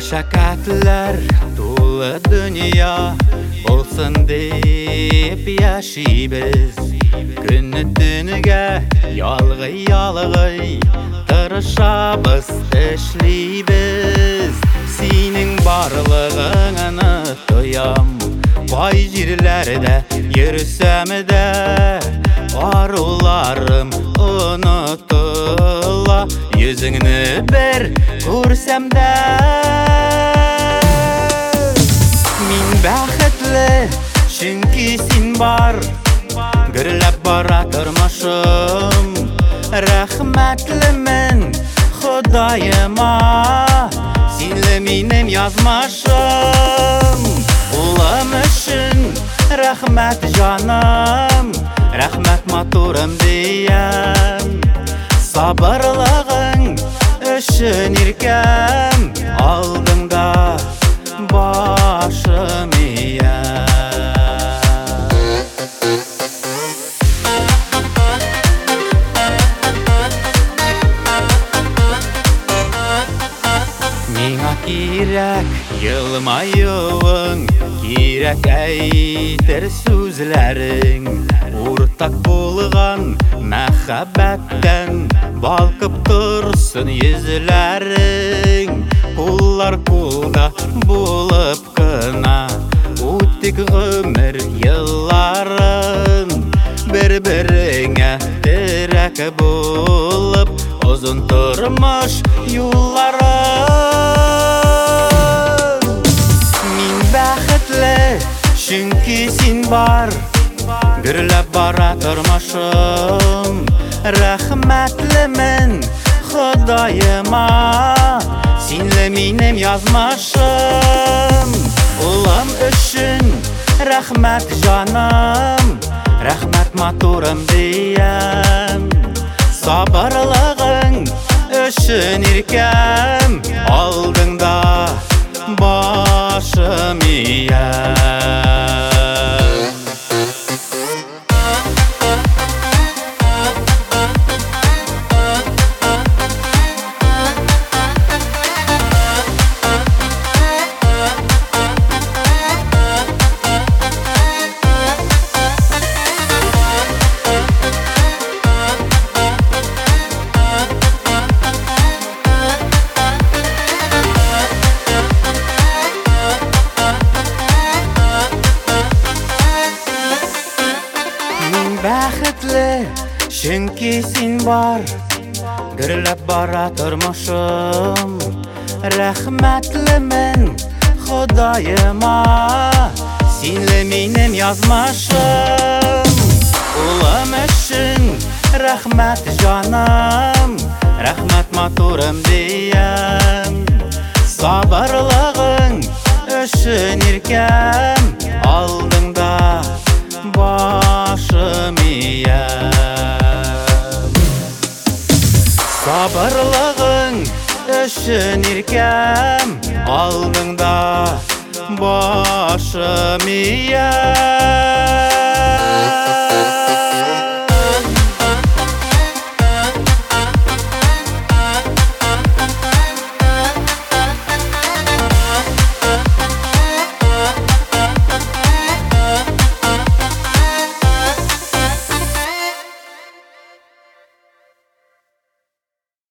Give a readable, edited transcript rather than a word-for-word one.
Мәшәкәтләр тулы дөнья булсын дип яшибез. Күнне-төнгә ялгый тырышабыз, эшлибез. Синең барлыгыңны тоям, бай җирләрдә йөрсәм дә, аруларым онытыла, йөзеңне бер күрсәм дә. Мин бәхетле, чөнки син бар, гөрләп бара тормышым. Рәхмәтлемен Ходаема, синле минем язмышым. Улым өчен рәхмәт җаным, рәхмәт матурым диям. Сабырлыгың өчен иркәм, алдыңда башым иям. Миңа кирәк елмаюың, кирәк әйтер сүзләрең. Уртак булган мәхәббәттән балкып торсын йөзләрең. Куллар кулда булып кына үттек гомер елларын. Бер-береңә терәк булып озын тормыш юлларын. Мин бәхетле, чөнки син бар, гөрләп бара тормышым. Рәхмәтлемен Ходаема, синле минем язмышым. Улым өчен рәхмәт җаным, рәхмәт матурым диям. Сабырлыгың өчен иркәм, алдыңда башым иям. Бәхетле, чөнки син бар, гөрләп бара тормышым. Рәхмәтлемен Ходаема, синле минем язмышым. Улым өчен рәхмәт җаным, рәхмәт матурым диям. Сабырлыгың өчен иркәм, алдыңда башым иям. Сабырлыгың өчен иркәм, алдыңда башым иям.